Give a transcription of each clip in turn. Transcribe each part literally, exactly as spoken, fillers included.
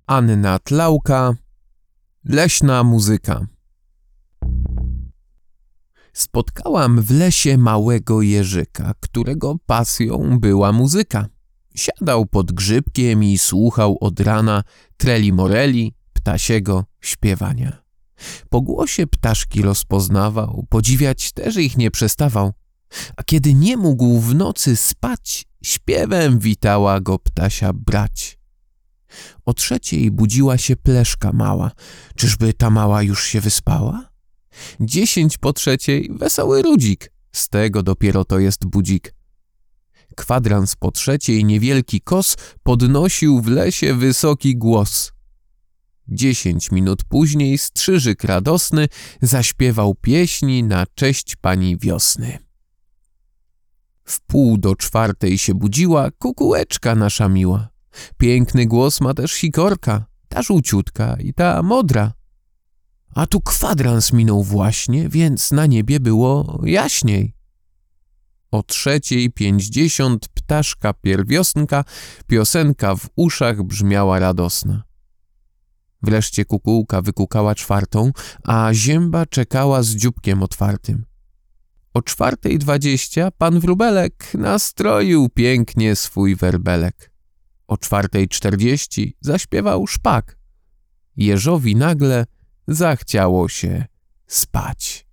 Anna Tlauka. Leśna muzyka. Spotkałam w lesie małego jeżyka, którego pasją była muzyka. Siadał pod grzybkiem i słuchał od rana treli moreli, ptasiego śpiewania. Po głosie ptaszki rozpoznawał, podziwiać też ich nie przestawał. A kiedy nie mógł w nocy spać, śpiewem witała go ptasia brać. O trzeciej budziła się pleszka mała. Czyżby ta mała już się wyspała? Dziesięć po trzeciej wesoły rudzik, z tego dopiero to jest budzik. Kwadrans po trzeciej niewielki kos podnosił w lesie wysoki głos. Dziesięć minut później strzyżyk radosny zaśpiewał pieśni na cześć pani wiosny. W pół do czwartej się budziła kukułeczka nasza miła. Piękny głos ma też sikorka, ta żółciutka i ta modra. A tu kwadrans minął właśnie, więc na niebie było jaśniej. O trzeciej pięćdziesiąt ptaszka pierwiosnka, piosenka w uszach brzmiała radosna. Wreszcie kukułka wykukała czwartą, a zięba czekała z dzióbkiem otwartym. O czwartej dwadzieścia pan wróbelek nastroił pięknie swój werbelek. O czwartej czterdzieści zaśpiewał szpak. Jeżowi nagle zachciało się spać.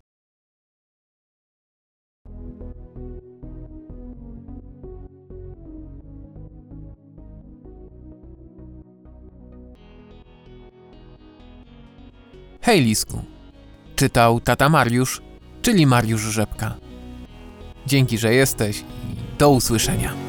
Hej Lisku, czytał tata Mariusz, czyli Mariusz Rzepka. Dzięki, że jesteś i do usłyszenia.